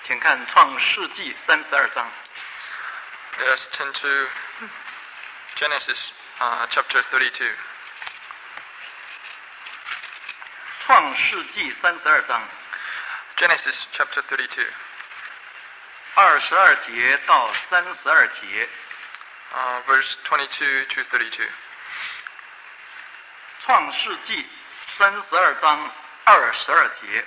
请看创世纪32章。 Let us turn to Genesis chapter 32. 创世纪32章 Genesis chapter 32, 22节到32节。 verse 22 to 32. 创世纪32章22节。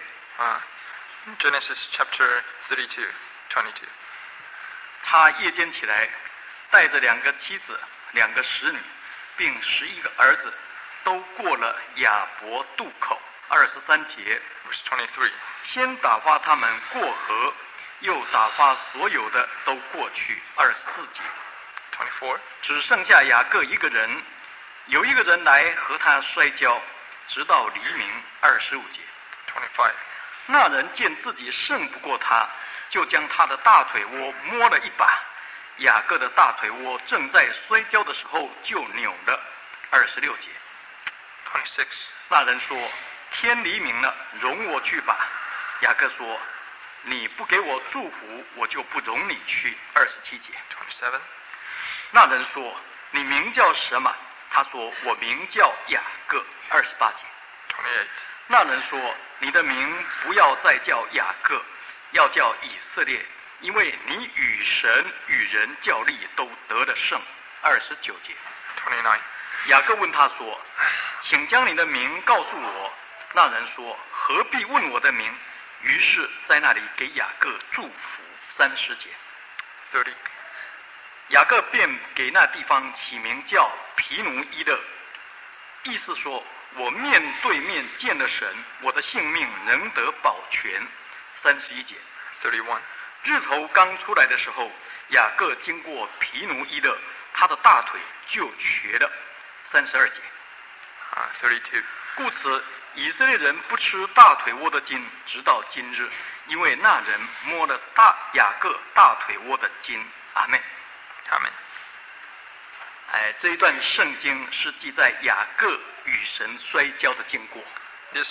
Genesis chapter 32, 22. 他夜间起来，带着2个妻子、2个使女，并11个儿子，都过了雅博渡口。23节。 Verse 23. 先打发他们过河，又打发所有的都过去。24节。 24. 只剩下雅各一个人，有一个人来和他摔跤，直到黎明。25节。 25. 那人见自己胜不过他，就将他的大腿窝摸了一把。雅各的大腿窝正在摔跤的时候就扭了。26节。 26. 那人说：天黎明了，容我去吧。雅各说：你不给我祝福，我就不容你去。27节。 27. 那人说：你名叫什么？他说：我名叫雅各。28节。 28. 那人说：你的名不要再叫雅各，要叫以色列，因为你与神与人较力都得了胜。29节。 29. 雅各问他说：请将你的名告诉我。那人说：何必问我的名？于是在那里给雅各祝福。30节。 30. 雅各便给那地方起名叫皮努伊勒，意思说：我面对面见了神，我的性命能得保全。31节。 31. 日头刚出来的时候，雅各经过皮努伊勒，他的大腿就瘸了。32节。 32. 故此以色列人不吃大腿窝的筋，直到今日，因为那人摸了雅各大腿窝的筋。阿们。 Amen. 这一段圣经是记载雅各与神摔跤的经过。 This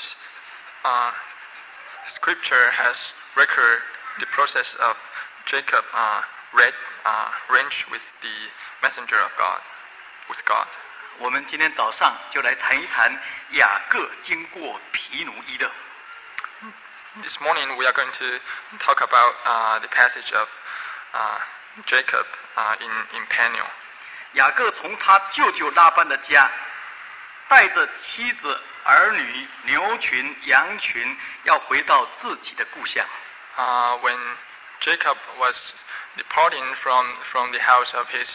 scripture has record the process of Jacob range with the messenger of God, with God. 我们今天早上就来谈一谈雅各经过皮努伊勒。 This morning we are going to talk about the passage of Jacob in Peniel. 雅各从他舅舅拉班的家，带着妻子、儿女、牛群、羊群，要回到自己的故乡。 When Jacob was departing from the house of his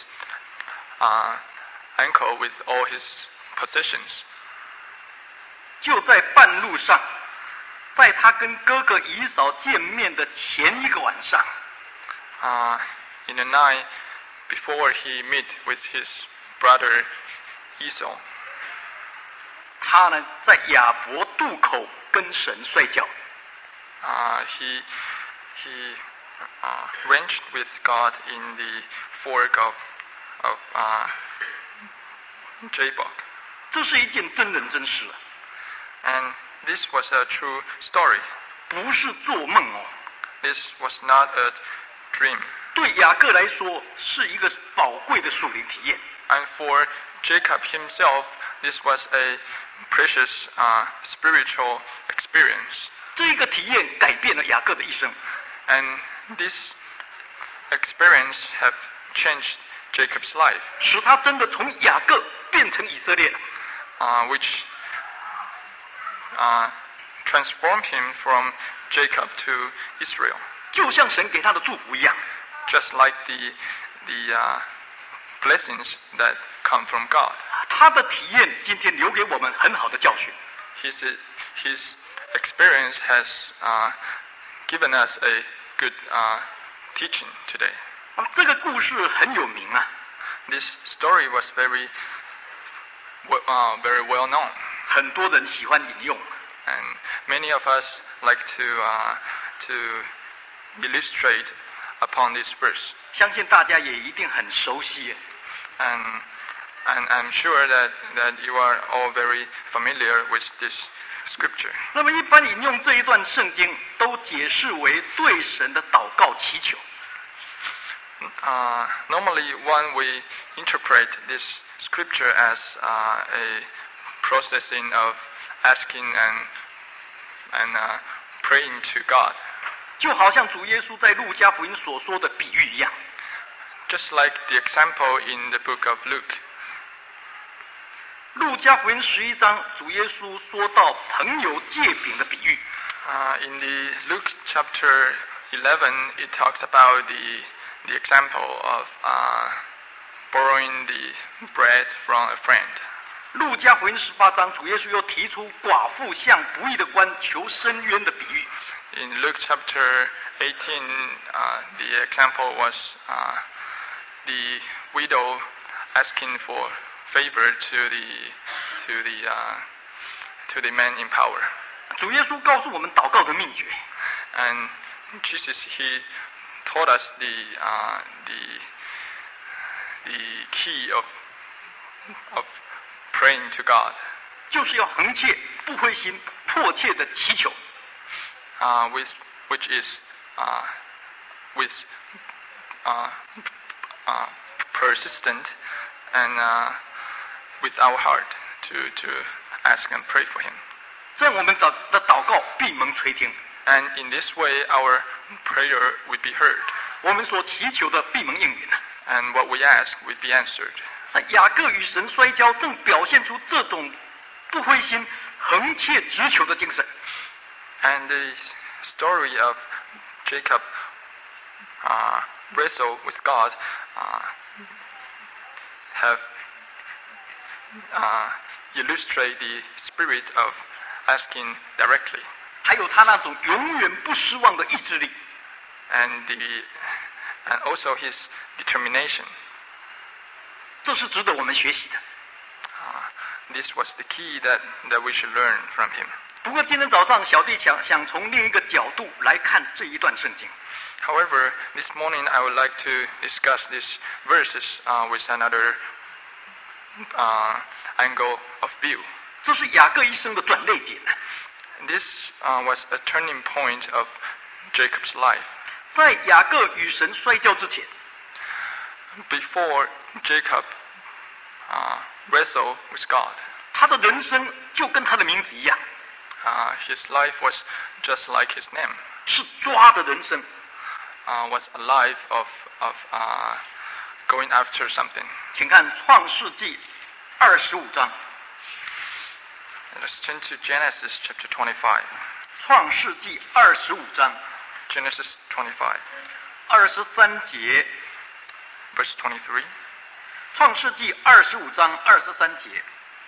uncle with all his possessions, 就在半路上，在他跟哥哥以扫见面的前一个晚上， in the night before he met with his brother Esau, 他呢在雅博渡口跟神摔跤。 he ranged with God in the fork of Jabbok. 这是一件真人真事， And this was a true story. 不是做梦哦。 This was not a dream. 对雅各来说，是一个宝贵的属灵体验。 And for Jacob himself, this was a precious spiritual experience. 这个体验改变了雅各的一生。 And this experience have changed Jacob's life, 使他真的从雅各变成以色列了。 which transformed him from Jacob to Israel, 就像神给他的祝福一样。 just like the blessings that come from God. 他的体验今天留给我们很好的教训。 His experience has given us a good teaching today. 这个故事很有名啊， This story was very well known, 很多人喜欢引用。 and many of us like to illustrate upon this verse. 相信大家也一定很熟悉。 And I'm sure that you are all very familiar with this scripture. 那么一般引用这一段圣经，都解释为对神的祷告祈求。 Normally, one we interpret this scripture as a processing of asking and praying to God. 就好像主耶稣在路加福音所说的比喻一样。 Just like the example in the book of Luke. 路加福音11章，主耶稣说到朋友借饼的比喻。 In the Luke chapter 11, it talks about the example of borrowing the bread from a friend. 路加福音18章，主耶稣又提出寡妇向不义的官求伸冤的比喻。 In Luke chapter 18, the example was the widow asking for favor to the man in power. 主耶稣告诉我们祷告的秘诀。 And Jesus, he taught us the key of praying to God. 就是要恒切、不灰心、迫切的祈求。 Which is with persistent and with our heart to ask and pray for Him. 这样我们的祷告必蒙垂听。 And in this way, our prayer will be heard. 我们所祈求的必蒙应允。 And what we ask will be answered. 那雅各与神摔跤，正表现出这种不灰心、恒切直求的精神。 And the story of Jacob wrestle with God have illustrate the spirit of asking directly. 还有他那种永远不失望的意志力。 And also his determination. 这是值得我们学习的。 This was the key that we should learn from him. 不过今天早上小弟想从另一个角度来看这一段圣经。 However, this morning I would like to discuss these verses with another angle of view. 这是雅各一生的转捩点。 This was a turning point of Jacob's life. 在雅各与神摔跤之前 Before Jacob wrestled with God, 他的人生就跟他的名字一样， his life was just like his name. 是抓的人生。 Was a life of going after something. 请看创世纪25章。 Let's turn to Genesis chapter 25. 创世纪25章 Genesis 25, 23节。 verse 23. 创世纪25章23节，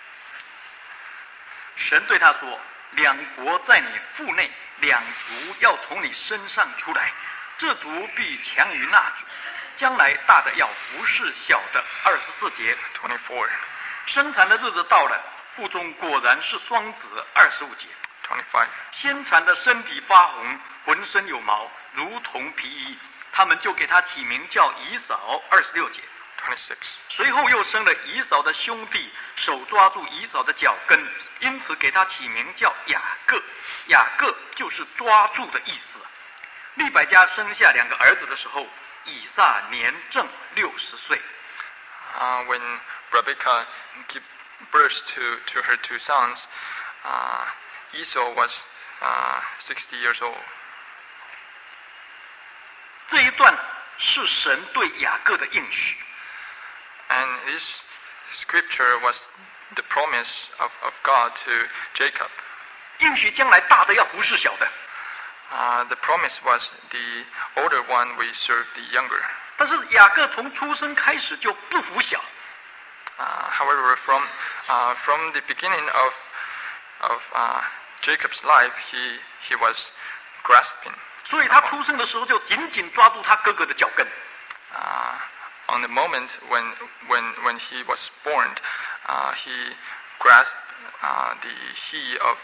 神对他说：两国在你腹内，两族要从你身上出来，这族必强于那族，将来大的要服侍小的。24节， 24. 生产的日子到了，腹中果然是双子。25节， 25. 先产的身体发红，浑身有毛，如同皮衣，他们就给他起名叫以扫。26节， 26. 随后又生了以扫的兄弟，手抓住以扫的脚跟，因此给他起名叫雅各。雅各就是抓住的意思。利百加生下2个儿子的时候，以撒年正60岁。 When Rebekah gave birth to her 2 sons, Esau was 60 years old. 这一段是神对雅各的应许。 And this scripture was the promise of God to Jacob. 应许将来大的要服侍小的。 The promise was the older one will serve the younger. 但是雅各从出生开始就不服小。 However, from the beginning of Jacob's life, he was grasping. 所以他出生的时候就紧紧抓住他哥哥的脚跟。 On the moment when he was born, he grasped the heel of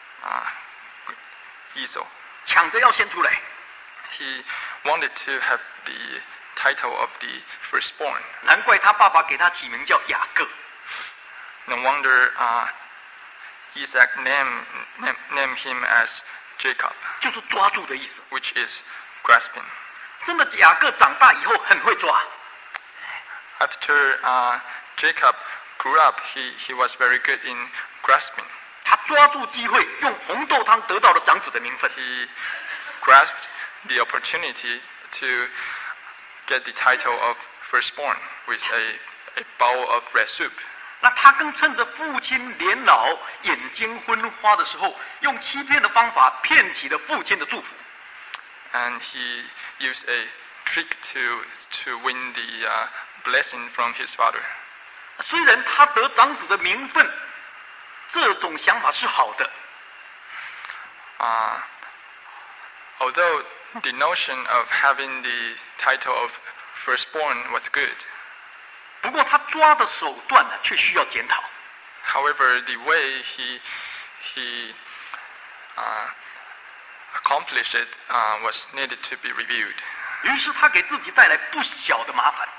Esau. 抢着要先出来。 He wanted to have the title of the firstborn. 难怪他爸爸给他起名叫雅各。 No wonder Isaac named him as Jacob, 就是抓住的意思。 which is grasping. 真的，雅各长大以后很会抓， After Jacob grew up, he was very good in grasping. 他抓住机会，用红豆汤得到了长子的名分。 He grasped the opportunity to get the title of firstborn with a bowl of red soup. 那他更趁着父亲年老、眼睛昏花的时候，用欺骗的方法骗取了父亲的祝福。 And he used a trick to win the blessing from his father. 虽然他得长子的名分，这种想法是好的， Although the notion of having the title of firstborn was good, 不过他抓的手段呢，却需要检讨。 however, the way he accomplished it was needed to be reviewed. 于是他给自己带来不小的麻烦。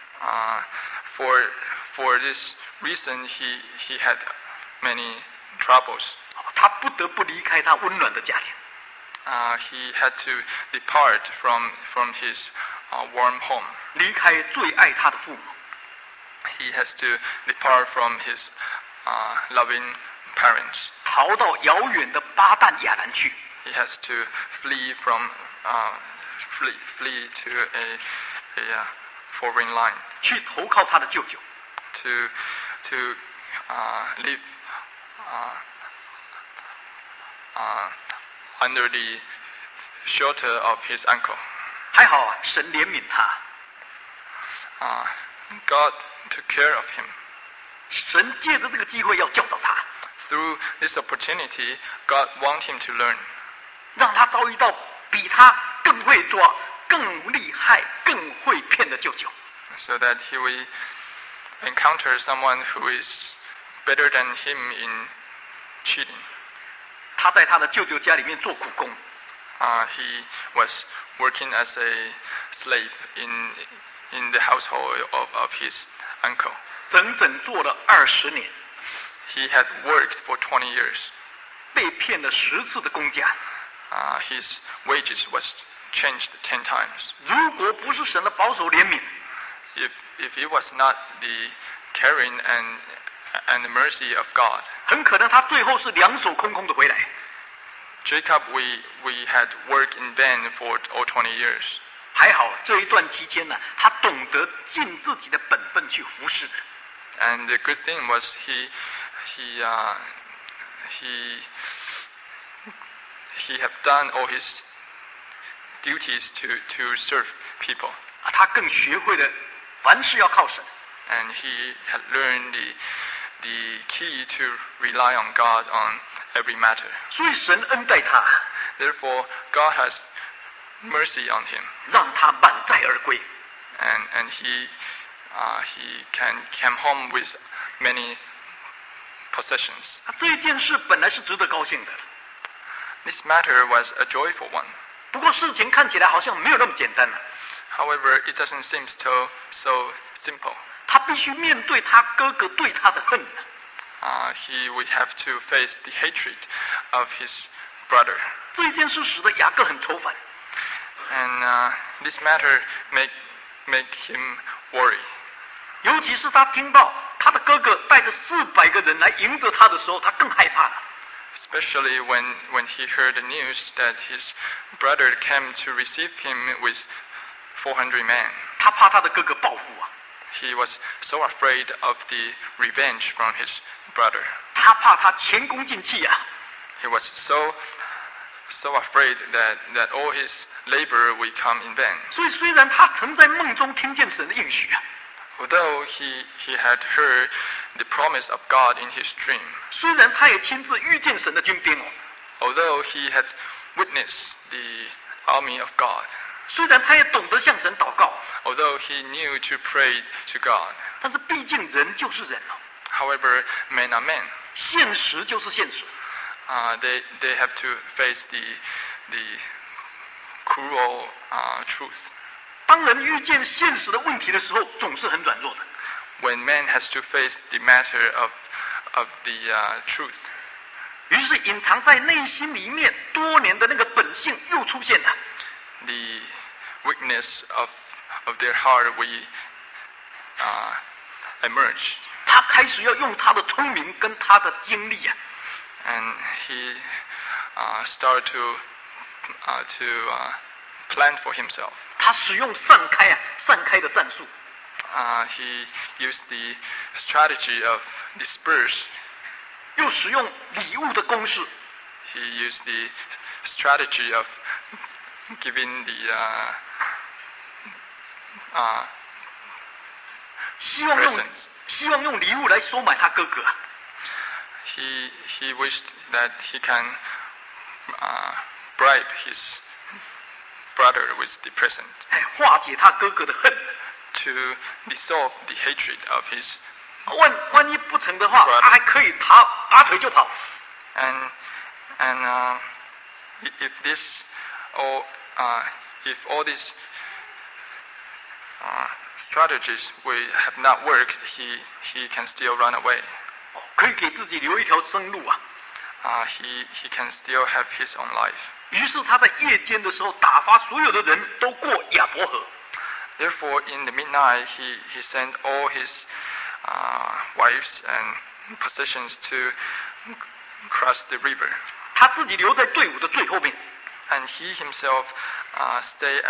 For this reason, he had many troubles. 他不得不离开他温暖的家庭。 He had to depart from his warm home. 离开最爱他的父母， He has to depart from his loving parents. 逃到遥远的巴旦亚兰去。 He has to flee to a foreign line 去投靠他的舅舅。 to live under the shelter of his uncle. 还好啊，神怜悯他， God took care of him. 神借着这个机会要教导他， Through this opportunity, God wanted him to learn, 让他遭遇到比他更会抓、更厉害、更会骗的舅舅。 so that he will encounter someone who is better than him in cheating. 他在他的舅舅家里面做苦工， He was working as a slave in the household of his uncle. 整整做了20年， He had worked for 20 years. 被骗了10次的工价。 His wages was changed 10 times. 如果不是神的保守怜悯， If it was not the caring and the mercy of God, 很可能他最后是两手空空的回来。 Jacob, we had worked in vain for all 20 years. 还好这一段期间呢，他懂得尽自己的本分去服侍人。 And the good thing was he had done all his duties to serve people. 他更学会了凡事要靠神。 And he had learned the key to rely on God on every matter. 所以神恩待他， Therefore, God has mercy on him, 让他满载而归。 and he came home with many possessions. 这件事本来是值得高兴的， This matter was a joyful one. 不过事情看起来好像没有那么简单了。 However, it doesn't seem so simple. 他必须面对他哥哥对他的恨。 He would have to face the hatred of his brother. 这件事使得雅各很愁烦， And this matter make him worry. 尤其是他听到他的哥哥带着400个人来迎着他的时候，他更害怕了。 Especially when he heard the news that his brother came to receive him with 400 men. 他怕他的哥哥报复啊， He was so afraid of the revenge from his brother. 他怕他前功尽弃啊。 He was so afraid that all his labor will come in vain. 所以虽然他曾在梦中听见神的应许啊， Although he had heard the promise of God in his dream, 虽然他也亲自遇见神的军兵哦， although he had witnessed the army of God, 虽然他也懂得向神祷告， although he knew to pray to God, 但是毕竟人就是人哦， however, men are men. 现实就是现实。 They have to face the cruel truth. 当人遇见现实的问题的时候，总是很软弱的。 When man has to face the matter of the truth, 于是隐藏在内心里面多年的那个本性又出现了。 The weakness of their heart will emerge. 他开始要用他的聪明跟他的精力啊， And he started to plan for himself. 他使用散开的战术， He used the strategy of disperse. 又使用礼物的公式， He used the strategy of giving the 希望用礼物来收买他哥哥。 He wished that he can bribe his brother with the present 化解他哥哥的恨。 to dissolve the hatred of his. 万一不成的话， Brother. 他还可以拔腿就跑。 And if this or if all these strategies will have not worked, he can still run away. 可以给自己留一条生路啊。 He can still have his own life. 于是他在夜间的时候打发所有的人都过亚伯河。 Therefore, in the midnight, he sent all his wives and possessions to cross the river. 他自己留在队伍的最后面。 And he himself stayed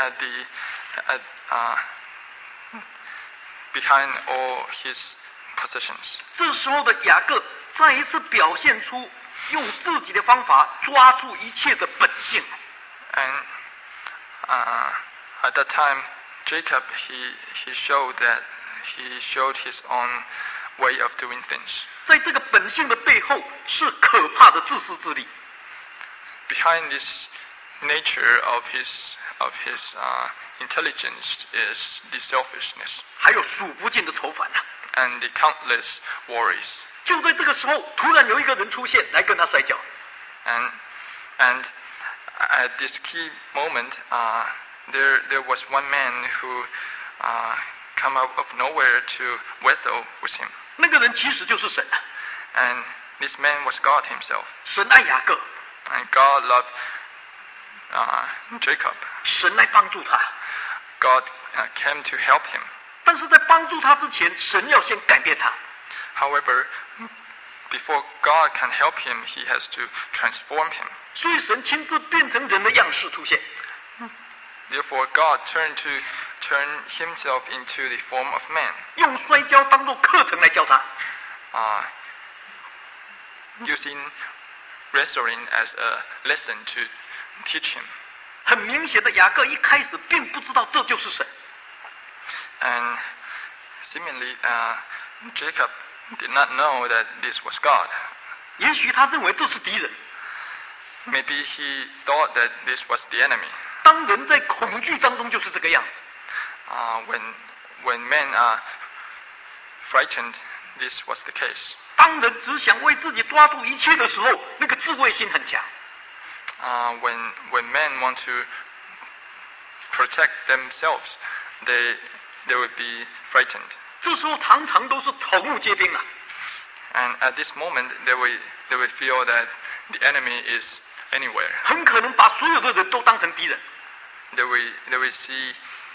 behind all his possessions. 这时候的雅各再一次表现出用自己的方法抓住一切的本性。 And at that time, Jacob he showed his own way of doing things. 在这个本性的背后是可怕的自私自利。 Behind this nature of his intelligence is the selfishness 还有数不尽的愁烦啊！ and the countless worries. 就在这个时候，突然有一个人出现来跟他摔跤。 And at this key moment, there was one man who come out of nowhere to wrestle with him. 那个人其实就是神啊！ And this man was God himself. 神爱雅各， And God loved Jacob. 神来帮助他。 God came to help him. 但是在帮助他之前，神要先改变他。 However, before God can help him, he has to transform him. 所以神亲自变成人的样式出现。 Therefore, God turned himself into the form of man, 用摔跤当作课程来教他。 using wrestling as a lesson to teach him. 很明显的，雅各一开始并不知道这就是神。 And seemingly, Jacob did not know that this was God. 也许他认为这是敌人。 Maybe he thought that this was the enemy. 当人在恐惧当中就是这个样子。 When men are frightened, this was the case. 当人只想为自己抓住一切的时候，那个自卫心很强。 When men want to protect themselves, they will be frightened. 这时候常常都是草木皆兵啊。 And at this moment, they will feel that the enemy is anywhere. 很可能把所有的人都当成敌人。 They will see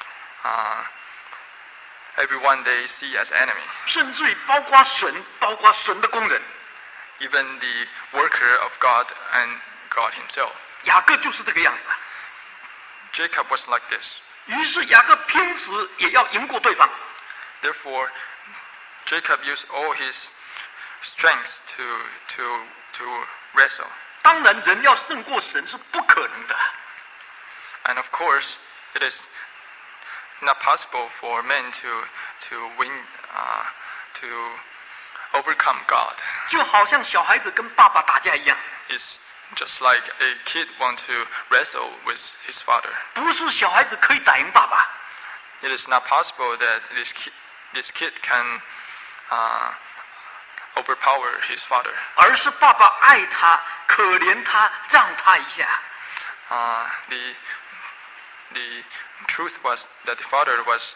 everyone they see as enemy. 甚至于包括神的工人。 Even the worker of God and God himself. 雅各就是这个样子啊。 Jacob was like this. 于是雅各拼死也要赢过对方。 Therefore, Jacob used all his strength to wrestle. 当然，人要胜过神是不可能的。 And of course, it is not possible for men to win, to overcome God. 就好像小孩子跟爸爸打架一样， It's just like a kid want to wrestle with his father. 不是小孩子可以打赢爸爸， It is not possible that this kid can overpower his father. 而是爸爸爱他、可怜他、让他一下。 The truth was that the father was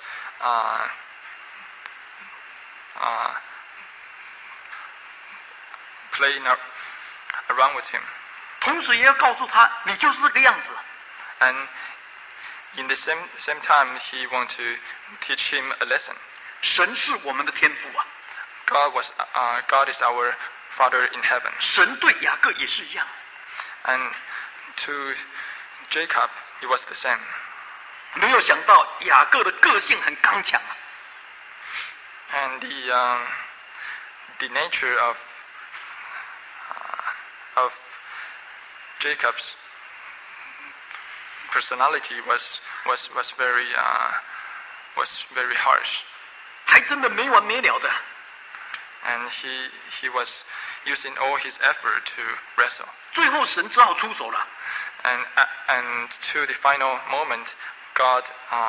around with him. 同时也要告诉他，你就是这个样子。 And in the same time, he want to teach him a lesson. 神是我们的天父啊， God is our Father in heaven. 神对雅各也是一样。 And to Jacob, it was the same. 没有想到雅各的个性很刚强啊， And the nature of Jacob's personality was very harsh. 还真的没完没了的。 And he was using all his effort to wrestle. 最后神只好出手了。 And to the final moment, God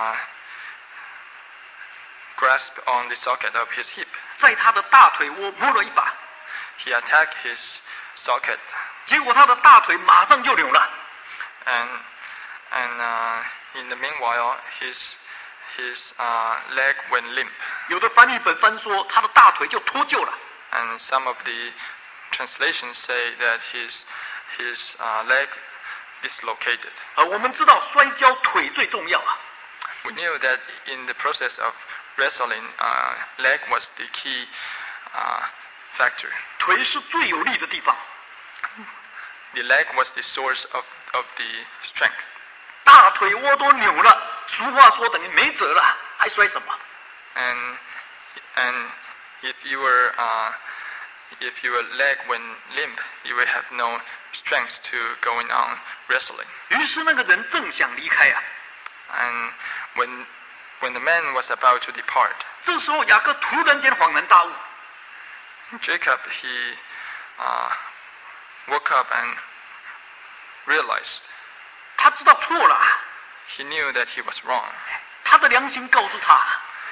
grasped on the socket of his hip. 在他的大腿窝摸了一把， He attacked his socket, 结果他的大腿马上就扭了。 and in the meanwhile, his leg went limp. 有的翻译本翻说他的大腿就脱臼了。 And some of the translations say that his leg dislocated. 我们知道摔跤腿最重要啊， We knew that in the process of wrestling, leg was the key factor. 腿是最有力的地方。 The leg was the source of the strength. 大腿窝都扭了，俗话说等于没辙了，还摔什么？ And if your leg went limp, you will have no strength to going on wrestling. 于是那个人正想离开啊， And when the man was about to depart, 这时候雅各突然间恍然大悟， Jacob he woke up and realized 他知道错了啊， he knew that he was wrong. 他的良心告诉他，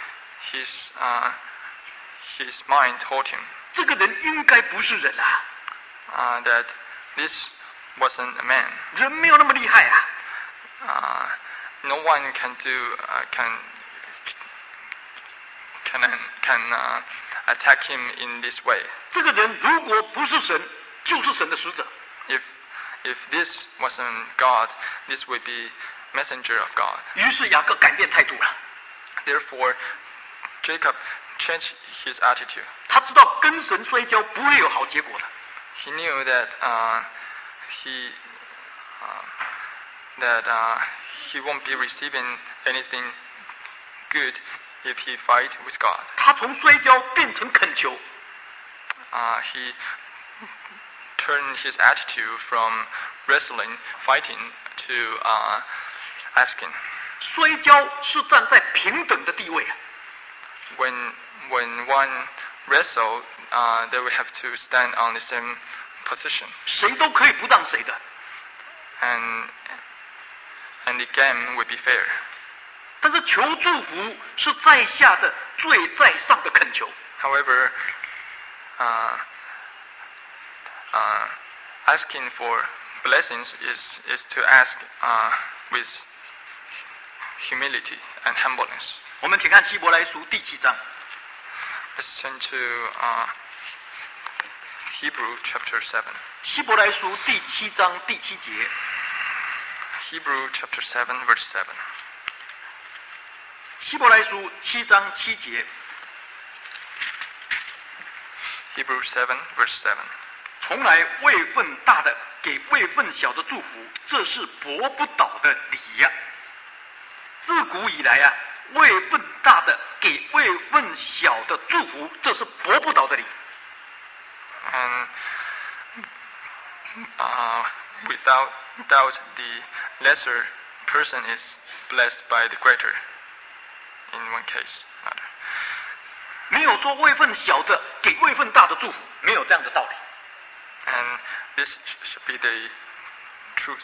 His mind told him 这个人应该不是人啊， that this wasn't a man. 人没有那么厉害啊。 No one can attack him in this way. 这个人如果不是神，就是神的使者。 If this wasn't God, this would be messenger of God. 于是雅各改变态度了， Therefore, Jacob changed his attitude. 他知道跟神摔跤不会有好结果的。 He knew that he won't be receiving anything good if he fight with God. 他从摔跤变成恳求， He turned his attitude from wrestling, fighting, to asking. 摔跤是站在平等的地位啊。 When one wrestle, they will have to stand on the same position, 谁都可以不让谁的， and the game will be fair. 但是求祝福是在下的最在上的恳求。 However, asking for blessings is to ask with humility and humbleness. 我们请看希伯来书第7章， Let's turn to Hebrew chapter 7. 希伯来书第7章第7节， Hebrew chapter 7, verse 7. 希伯来书7章7节， Hebrew 7, verse 7. 从来位分大的给位分小的祝福，这是驳不倒的理呀、自古以来啊，位分大的给位分小的祝福，这是驳不倒的理。 And without doubt, the lesser person is blessed by the greater. In one case, another. 没有说位分小的给位分大的祝福，没有这样的道理。 And this should be the truth.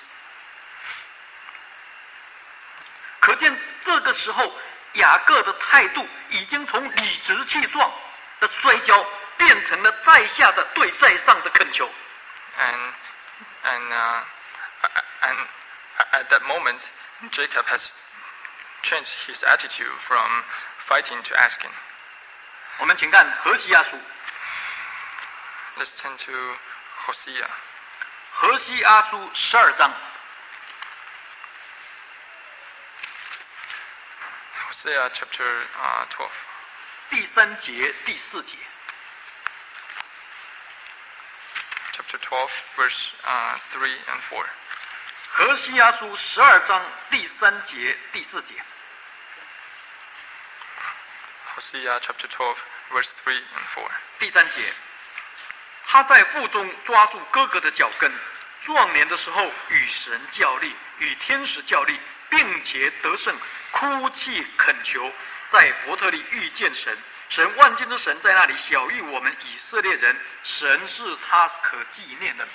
可见这个时候雅各的态度已经从理直气壮的摔跤变成了在下的对在上的恳求。 And at that moment, Jacob has changed his attitude from fighting to asking. 我们请看何西阿书， Let's turn to Hosea. 何西阿书12章 Hosea chapter 12. 第3节、第4节。 Chapter 12, verse 3 and 4. 何西阿书12章第3节、第4节。 Hosea chapter 12, verse 3 and 4. 第3节，他在腹中抓住哥哥的脚跟，壮年的时候与神较力，与天使较力，并且得胜，哭泣恳求，在伯特利遇见神。神万军之神在那里晓谕我们以色列人，神是他可纪念的名。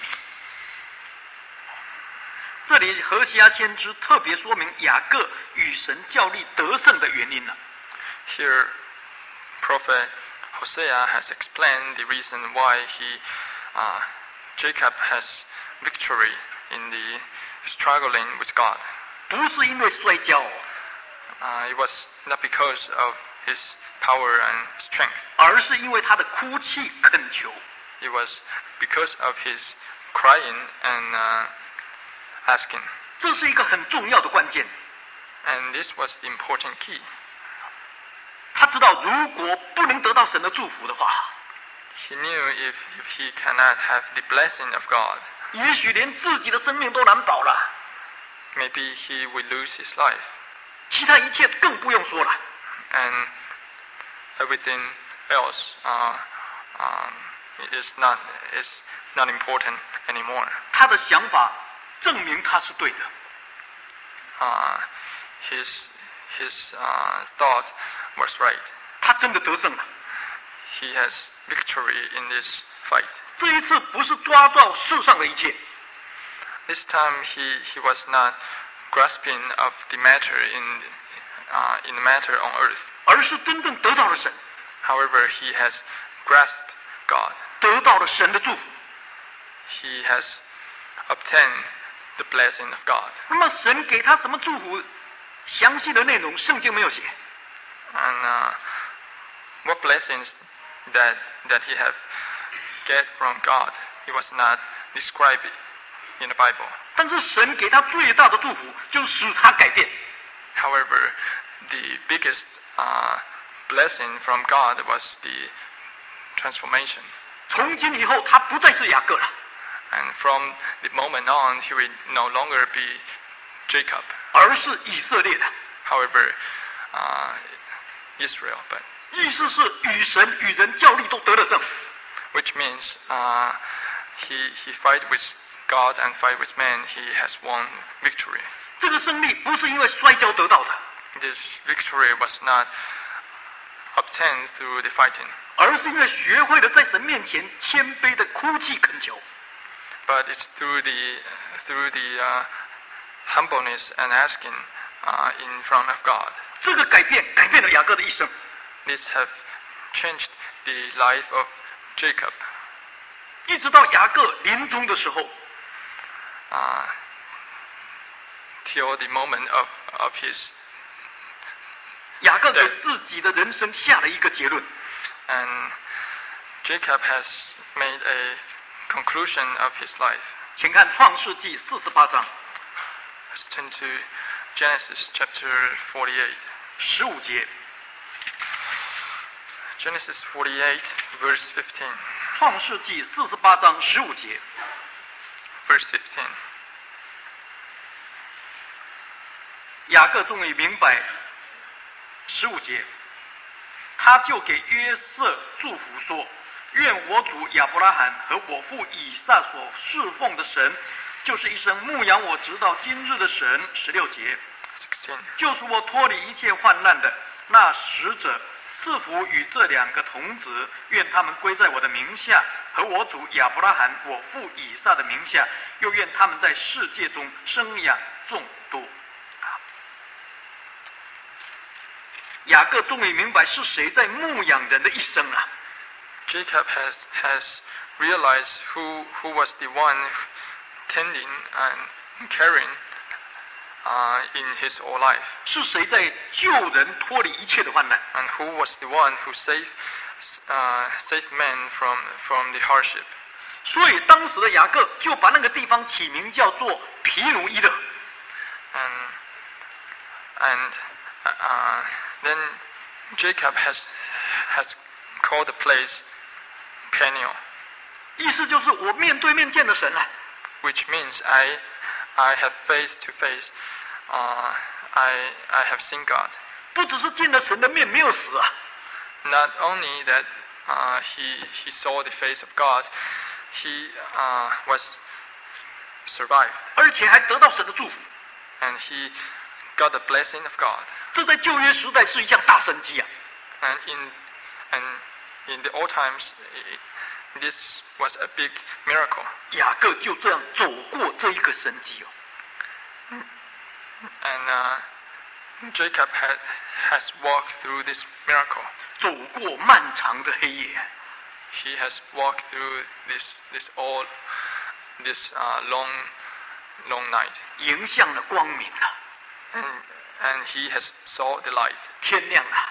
这里何西阿先知特别说明雅各与神较力得胜的原因了。 Here, Prophet Hosea has explained the reason why Jacob has victory in the struggling with God. 不是因为摔跤哦， It was not because of his power and strength. 而是因为他的哭泣恳求。 It was because of his crying and asking. 这是一个很重要的关键。 And this was the important key. 他知道，如果不能得到神的祝福的话， He knew if he cannot have the blessing of God, 也许连自己的生命都难保了， maybe he will lose his life. 其他一切更不用说了。 And everything else is not important anymore. 他的想法证明他是对的。 His thought was right. 他真的得胜了。 He has victory in this fight. 这一次不是抓到世上的一切， This time he was not grasping of the matter in the matter on earth. 而是真正得到了神， However, he has grasped God. 得到了神的祝福。 He has obtained the blessing of God. 那么神给他什么祝福？详细的内容圣经没有写， And what blessings that he have get from God, he was not described in the Bible. 但是神给他最大的祝福就是使他改变。 However, the biggest blessing from God was the transformation. 从今以后，他不再是雅各了， And from the moment on, he will no longer be Jacob. 而是以色列的。 However, Israel, but 意思是与神与人较力都得了胜。 which means he fight with God and fight with man. He has won victory. 这个胜利不是因为摔跤得到的， This victory was not obtained through the fighting, 而是因为学会了在神面前谦卑的哭泣恳求。 but it's through the humbleness and asking in front of God. 这个改变了雅各的一生。 This have changed the life of Jacob 一直到雅各临终的时候， till the moment of his 雅各给自己的人生下了一个结论。 and Jacob has made a conclusion of his life. 请看创世纪48章 Let's turn to Genesis chapter 48. 15节。 Genesis 48, verse 15. 创世纪48章15节。 Verse 15. 雅各终于明白15节，他就给约瑟祝福说：愿我主亚伯拉罕和我父以撒所侍奉的神，就是一生牧养我直到今日的神。16节， 16. 就是我脱离一切患难的那使者，赐福与这2个童子，愿他们归在我的名下，和我主亚伯拉罕、我父以撒的名下，又愿他们在世界中生养众多。雅各终于明白是谁在牧养人的一生啊！ Jacob has realized who was the one tending and caring in his whole life, 是谁在救人脱离一切的患难？ and who was the one who saved man from the hardship. 所以当时的雅各就把那个地方起名叫做毗努伊勒。 And then Jacob has called the place Peniel, 意思就是我面对面见了神了。 which means I have face to face. I have seen God. 不只是见了神的面，没有死啊。 Not only that he saw the face of God, he was survived, 而且还得到神的祝福。 and he got the blessing of God. 这在旧约时代是一项大神迹啊。 And in the old times, this was a big miracle. 雅各就这样走过这一个神迹哦。 And Jacob has walked through this miracle. 走过漫长的黑夜。 He has walked through this long night. 迎向了光明了。 And he has saw the light. 天亮了。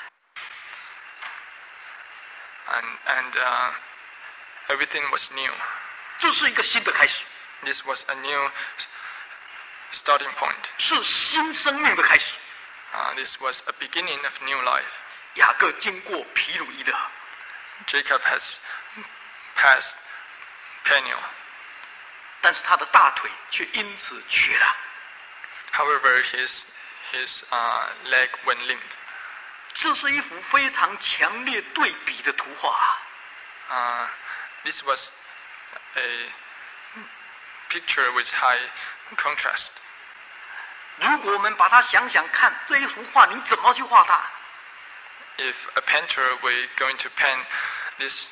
And everything was new. 这是一个新的开始， This was a new starting point. 是新生命的开始。 This was a beginning of new life. 雅各经过毗努伊勒， Jacob has passed Peniel. 但是他的大腿却因此瘸了。 However, his leg went limp. 这是一幅非常强烈对比的图画。 This was a picture with high contrast. 如果我们把它想想看，这一幅画你怎么去画它？ If a painter were going to paint this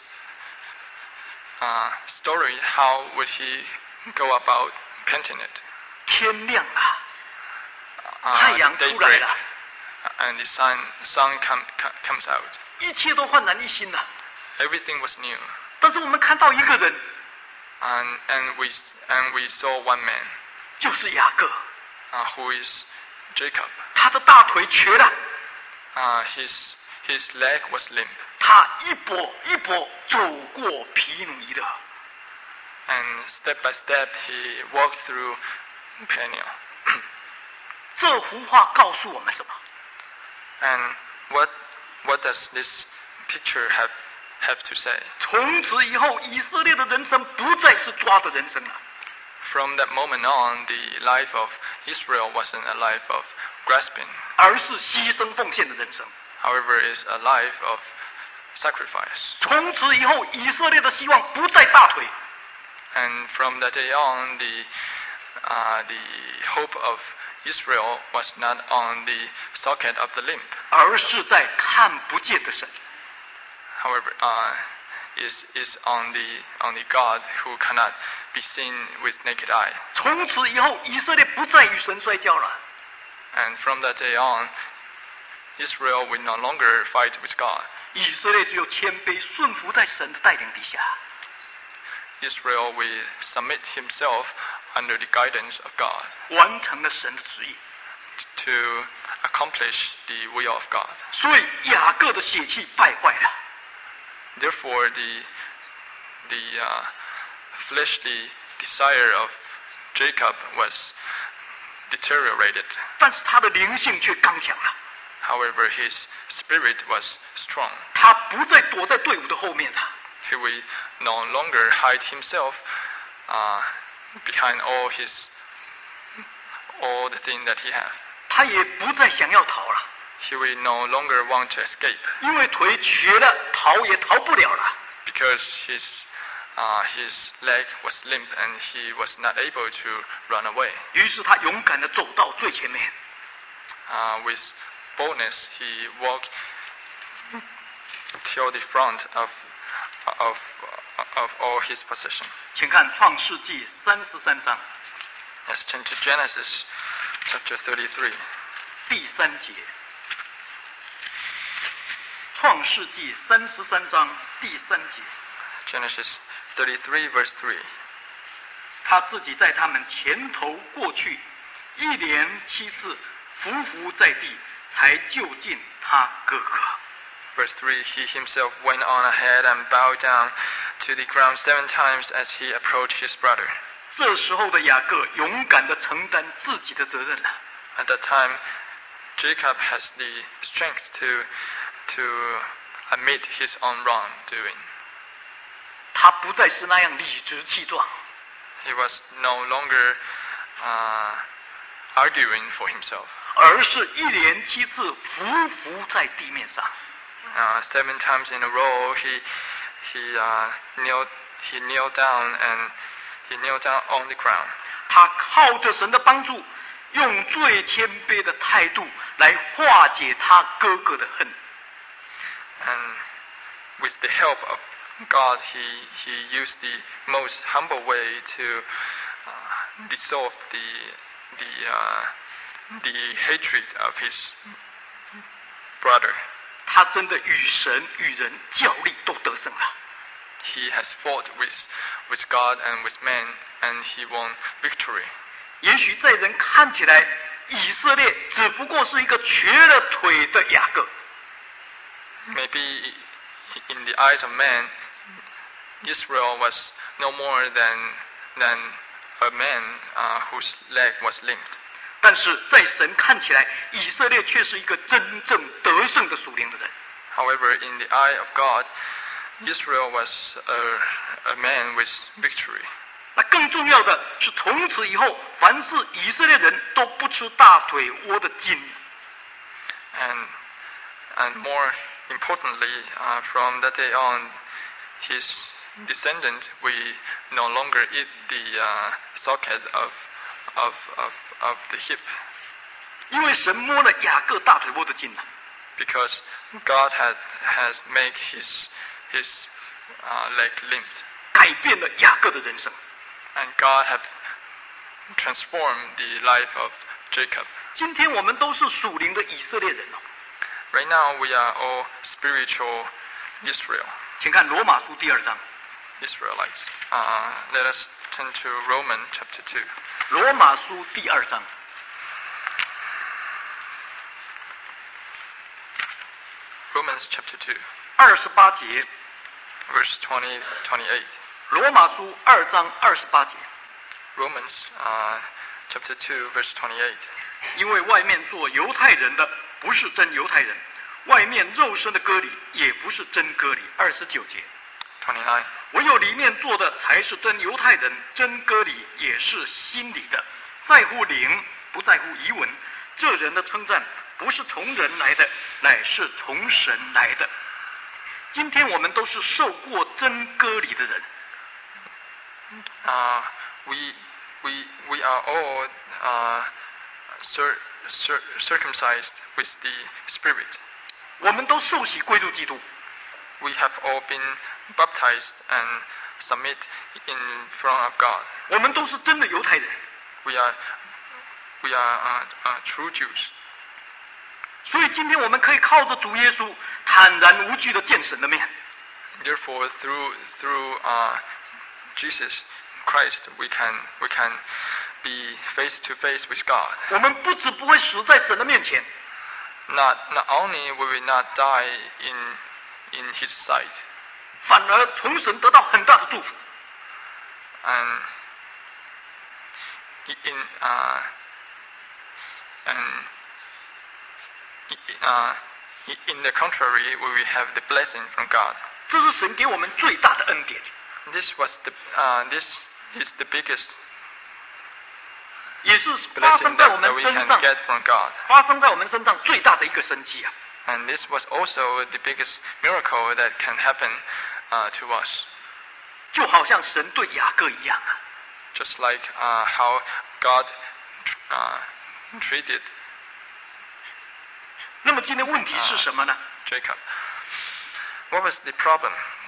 story, how would he go about painting it? 天亮了，太阳出来 Daybreak, 了， and the sun comes out. 一切都焕然一新了。 Everything was new. 但是我们看到一个人， And we saw one man, 就是雅各， who is Jacob. 他的大腿瘸了， His leg was limp, 他一跛一跛走过毗努伊勒。 and step by step he walked through Peniel. 这幅画告诉我们什么？ And what does this picture have to say? 从此以后，以色列的人生不再是抓的人生了。 From that moment on, the life of Israel wasn't a life of grasping. 而是牺牲奉献的人生。 However, it's a life of sacrifice. 从此以后，以色列的希望不在大腿， And from that day on, the hope of Israel was not on the socket of the limb. 而是在看不见的神。 However, is on the God who cannot be seen with naked eye. 从此以后，以色列不再与神摔跤了， And from that day on, Israel will no longer fight with God. 以色列只有谦卑顺服在神的带领底下。 Israel will submit himself under the guidance of God 完成了神的旨意。 to accomplish the will of God. 所以雅各的血气败坏了， Therefore, the fleshly desire of Jacob was deteriorated. 但是他的灵性却刚强了。 However, his spirit was strong. 他不再躲在队伍的后面了， He will no longer hide himself behind all the things that he has. 他也不再想要逃了， He will no longer want to escape 因为腿瘸了，逃也逃不了了。 because his leg was limp and he was not able to run away. 于是他勇敢地走到最前面， With boldness, he walked till the front of all his possession. 请看创世纪33章 Let's turn to Genesis chapter 33. 第3节。创世纪33章第3节， Genesis 33 verse 3. 他自己在他们前头过去，一连7次伏伏在地，才就近他哥哥。 Verse 3, he himself went on ahead and bowed down to the ground 7 times as he approached his brother. 这时候的雅各勇敢地承担自己的责任了。 At that time, Jacob has the strength to admit his own wrongdoing. 他不再是那样理直气壮， He was no longer arguing for himself. 而是一连7次匍匐在地面上。 7 times in a row, he knelt down and he knelt down on the ground. 他靠着神的帮助，用最谦卑的态度来化解他哥哥的恨。 And with the help of God, he used the most humble way to dissolve the hatred of his brother. 他真的与神与人较力都得胜了。 He has fought with God and with men, and he won victory. 也许在人看起来，以色列只不过是一个瘸了腿的雅各。 Maybe in the eyes of man, Israel was no more than a man whose leg was limped. 但是在神看起来，以色列却是一个真正得胜的属灵的人。 However, in the eye of God, Israel was a man with victory. 那更重要的是，从此以后，凡是以色列人都不吃大腿窝的筋。 And more importantly, from that day on, his descendants will no longer eat the socket of the hip, 因为神摸了雅各大腿窝的筋了。 because God has made his leg limped, 改变了雅各的人生。 and God had transformed the life of Jacob. 今天我们都是属灵的以色列人哦。 Right now, we are all spiritual Israel, 请看罗马书第2章。 Israelites. Let us turn to Romans chapter 2. 罗马书第2章。 Romans chapter 2, 28节， verse 28. 罗马书2章28节。 Romans chapter 2, verse 28. 因为外面做犹太人的不是真犹太人，外面肉身的割礼也不是真割礼。29节， 29. 唯有里面做的才是真犹太人，真割礼也是心里的，在乎灵，不在乎仪文。这人的称赞不是从人来的，乃是从神来的。今天我们都是受过真割礼的人。 We are all circumcised with the Spirit. 我们都受洗归入基督。 We have all been baptized and submit in front of God. 我们都是真的犹太人。 We are true Jews. 所以今天我们可以靠着主耶稣坦然无惧地见神的面。 Therefore, through Jesus Christ, we can be face to face with God. 我们不只不会死在神的面前， Not only will we not die in His sight, 反而从神得到很大的祝福。 and in the contrary, we will have the blessing from God. 这是神给我们最大的恩典。 This is the biggest 也是发 blessing 生在我 that 们 we 身 can 上， get from God. 发生在我们身上最大的一个神迹啊！ And this was also the biggest miracle that can happen to us. 就好像神对雅各一样啊。 Just like how God treated 那么今天问题是什么呢？ Jacob. What was the problem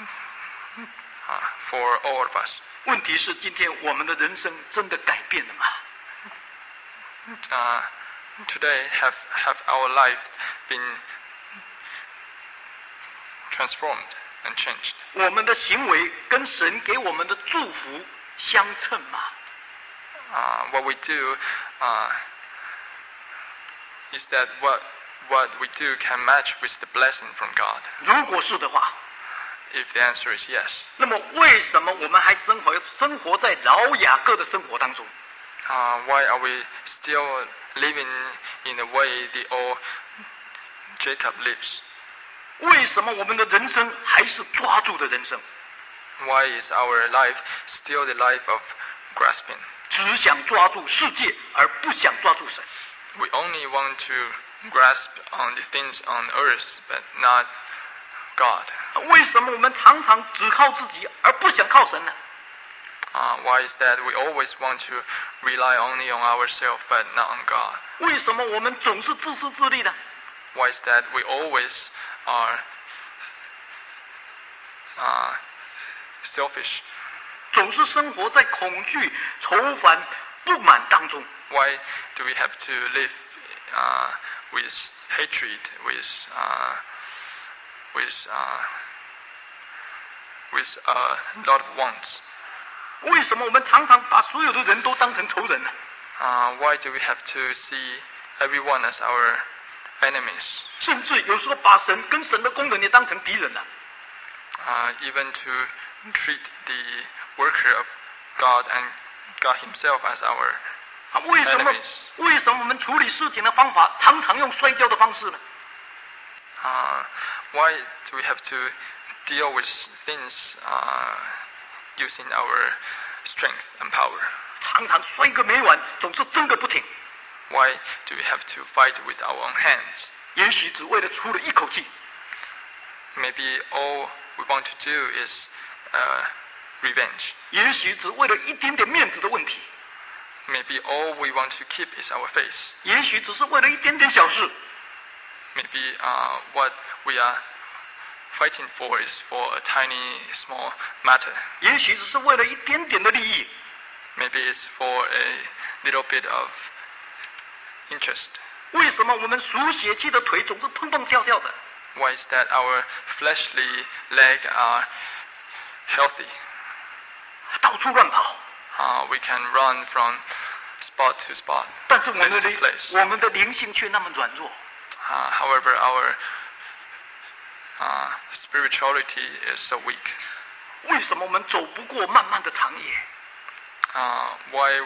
for all of us? 问题是今天我们的人生真的改变了吗？ Today, have our life been transformed and changed? 我们的行为跟神给我们的祝福相称吗？ What we do is that what we do can match with the blessing from God. 如果是的话， if the answer is yes. 那么为什么我们还生活在老雅各的生活当中？ Why are we still living in the way the old Jacob lives? 为什么我们的人生还是抓住的人生？ Why is our life still the life of grasping? 只想抓住世界，而不想抓住神。 We only want to grasp on the things on earth, but not God. 为什么我们常常只靠自己，而不想靠神呢？ Why is that we always want to rely only on ourselves, but not on God? 为什么我们总是自私自利呢？ Why is that we always are selfish? 总是生活在恐惧、愁烦、不满当中。 Why do we have to live with hatred, with a lot of wants? 为什么我们常常把所有的人都当成仇人呢？ Why do we have to see everyone as our enemies? 甚至有时候把神跟神的工人也当成敌人了。 Even to treat the worker of God and God Himself as our 为什么 enemies. 为什么我们处理事情的方法常常用摔跤的方式呢？ Why do we have to deal with things using our strength and power? 常常摔个没完，总是争个不停。 Why do we have to fight with our own hands? 也许只为了出了一口气。 Maybe all we want to do is revenge. 也许只为了一点点面子的问题。 Maybe all we want to keep is our face. 也许只是为了一点点小事。 Maybe what we are fighting for is for a tiny, small matter. 也许只是为了一点点的利益。 Maybe it's for a little bit of interest. 为什么我们属血气的腿总是蹦蹦跳跳的？ Why is that our fleshly legs are healthy? 到处乱跑。 We can run from spot to spot, 但是我们 place 的 to place. 我们的灵性却那么软弱。 However, our spirituality is so weak. 为什么我们走不过漫漫的长夜？ Why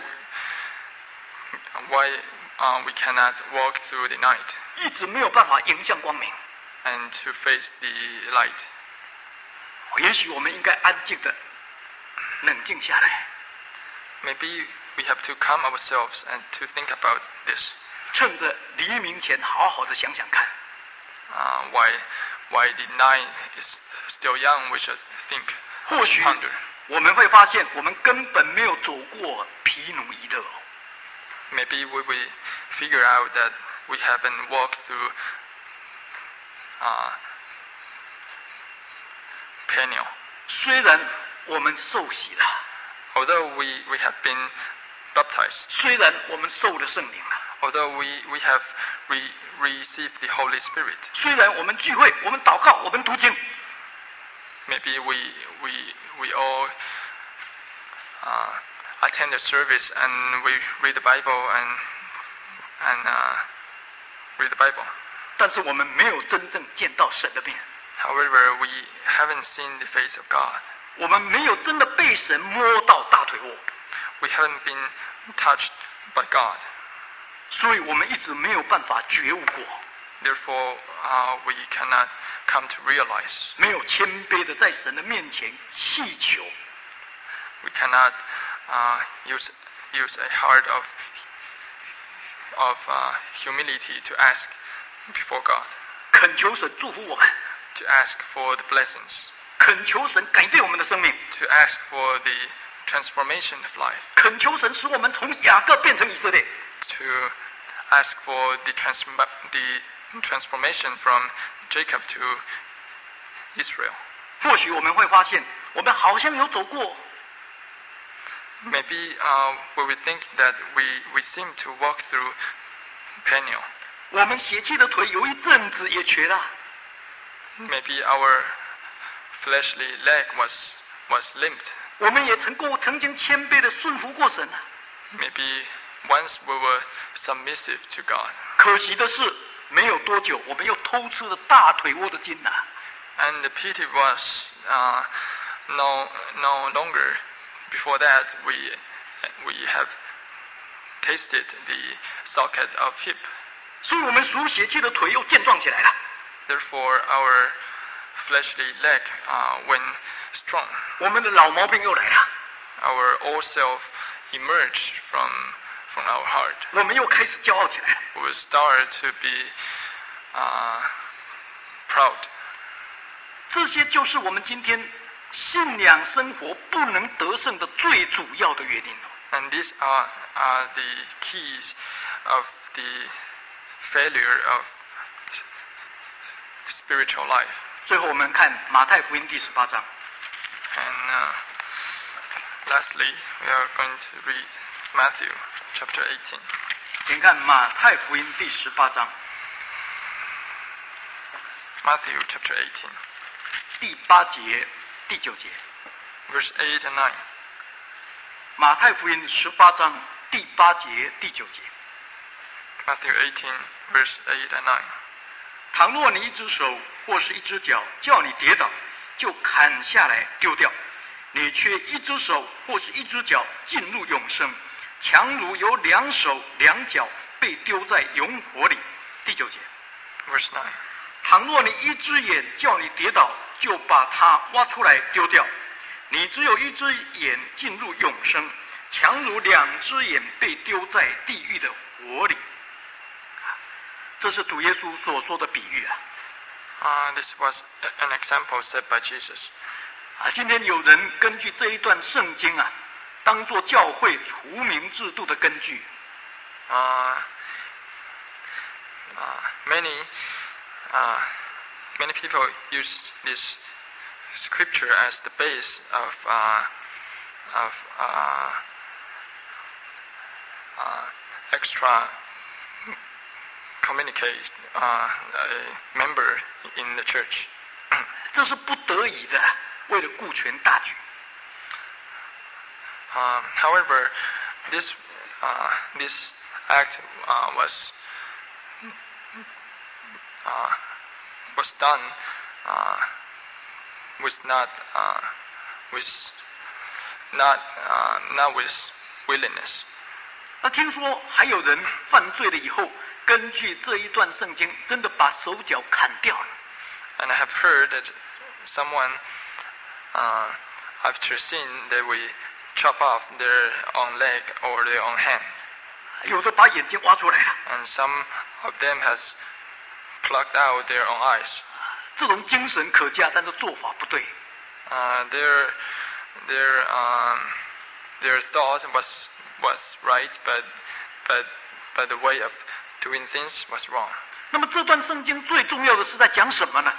we cannot walk through the night 一直没有办法迎向光明。 and to face the light? 也许我们应该安静的冷静下来， Maybe we have to calm ourselves and to think about this. 趁着黎明前好好的想想看。 Why the night is still young, we should think, 或许 ponder. 我们会发现，我们根本没有走过毗努伊勒。 Maybe we will figure out that we haven't walked through Peniel. 虽然我们受洗了， Although we have been baptized, 虽然我们受了圣灵了， although we have received the Holy Spirit, 虽然我们聚会，我们祷告，我们读经， maybe we all attend the service and we read the Bible and read the Bible. 但是我们没有真正见到神的面， However, we haven't seen the face of God. 我们没有真的被神摸到大腿窝， We haven't been touched by God. 所以我们一直没有办法觉悟过， Therefore, we cannot come to realize. 没有谦卑的在神的面前祈求。 We cannot use a heart of humility to ask before God, 恳求神祝福我们， to ask for the blessings, 恳求神改变我们的生命， to ask for the transformation of life, 恳求神使我们从雅各变成以色列， to ask for the transformation from Jacob to Israel. 或许我们会发现，我们好像有走过， Maybe we will think that we seem to walk through Peniel. 我们血气的腿有一阵子也瘸了， Maybe our fleshly leg was limped. 我们也曾经谦卑的顺服过神啊。 Maybe once we were submissive to God. 可惜的是，没有多久，我们又偷吃了大腿窝的筋啊。 And the pity was no longer. Before that, we have tasted the socket of hip. 所以我们属血气的腿又健壮起来了。 Therefore, our fleshly leg went strong. 我们的老毛病又来了。 Our old self emerged from our heart. 我们又开始骄傲起来了。 We started to be proud. 这些就是我们今天信仰生活不能得胜的最主要的原因。 And these are the keys of the failure of spiritual life. 最后我们看马太福音第18章。 And lastly, we are going to read Matthew chapter 18. 请看马太福音第18章 Matthew chapter 18, 第8节、第9节。 verse 8 and 9. 马太福音18章第8节、第9节。 Matthew 18, verse 8 and 9. 倘若你一只手或是一只脚叫你跌倒，就砍下来丢掉；你却一只手或是一只脚进入永生，强如有两手两脚被丢在永火里。第9节。 Verse 9. 倘若你一只眼叫你跌倒，就把它挖出来丢掉；你只有一只眼进入永生，强如两只眼被丢在地狱的火里。这是主耶稣所说的比喻啊。 This was an example set by Jesus. 今天有人根据这一段圣经当作教会除名制度的根据。 Many people use this scripture as the base of extra communicate a member in the church. 这是不得已的，为了顾全大局。 However, this act was done not with willingness. 听说还有人犯罪了以后，根据这一段圣经，真的把手脚砍掉了。 And I have heard that someone, after sin, they will chop off their own leg or their own hand. 有的把眼睛挖出来了。 And some of them has plucked out their own eyes. 这种精神可嘉，但是做法不对。 Their thought was right, but the way of doing things was wrong. 那么这段圣经最重要的是在讲什么呢？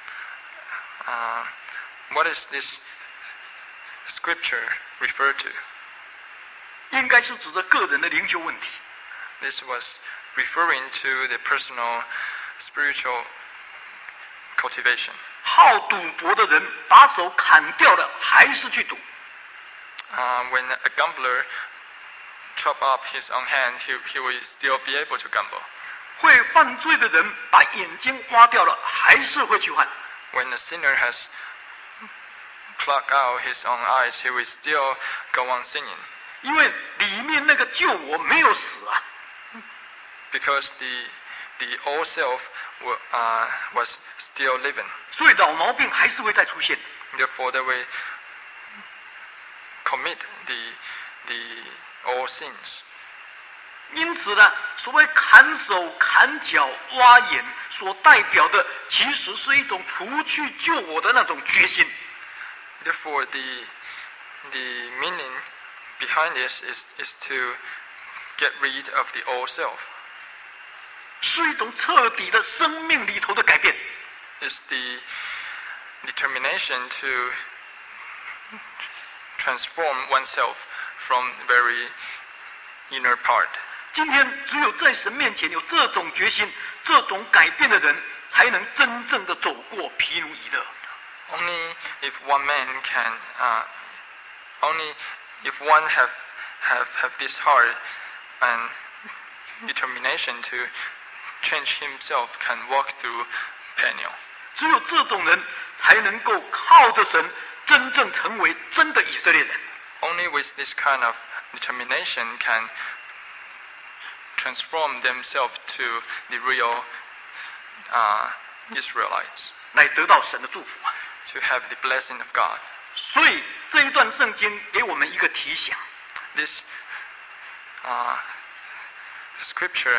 What is this scripture refer to? 应该是指着个人的灵修问题。 This was referring to the personal spiritual cultivation. 好赌博的人把手砍掉了，还是去赌。 When a gambler chop up his own hand, he will still be able to gamble. 会犯罪的人把眼睛挖掉了，还是会去犯。 When a sinner has plucked out his own eyes, he will still go on sinning. 因为里面那个救我没有死啊。 Because the old self was still living. 所以老毛病还是会再出现。 Therefore, they will commit the old sins. 因此呢，所谓砍手、砍脚、挖眼，所代表的其实是一种除去救我的那种决心。 Therefore, the meaning behind this is to get rid of the old self. 是一种彻底的生命里头的改变。 It's the determination to transform oneself from very inner part. 今天只有在神面前有这种决心、这种改变的人，才能真正的走过疲奴以勒。 Only if one man can, only if one have this heart and determination to change himself, can walk through Peniel. 只有这种人才能够靠着神真正成为真的以色列人。 Only with this kind of determination can transform themselves to the real Israelites, 来得到神的祝福啊！ to have the blessing of God. 所以这一段圣经给我们一个提醒： This scripture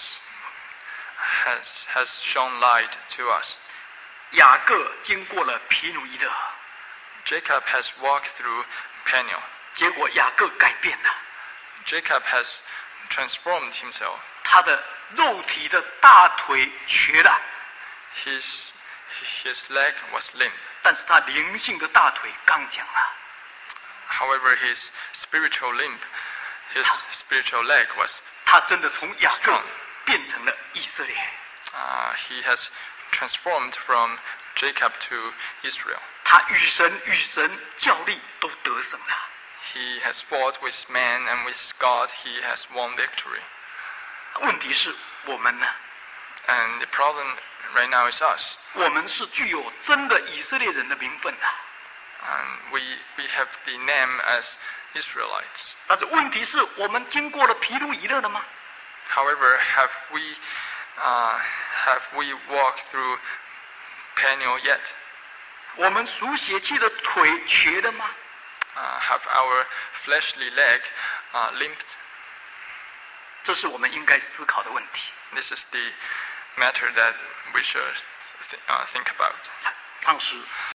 has shown light to us. 雅各经过了毗努伊勒， Jacob has walked through Peniel. 结果雅各改变了， Jacob has transformed himself. 他的肉体的大腿瘸了， His leg was limp. 但是他灵性的大腿刚强了。 However, his spiritual leg was 他真的从雅各变成了以色列。 he has transformed from Jacob to Israel. 他与神较力都得胜了。 He has fought with man and with God. He has won victory. 问题是我们呢？ And the problem right now is us. 我们是具有真的以色列人的名分的， And we have the name as Israelites. 但是问题是我们经过了毗努伊勒了吗？ However, have we walked through Peniel yet? 我们属血气的腿瘸了吗？ Have our fleshly leg limped? 这是我们应该思考的问题。 This is the matter that we should think about. 创世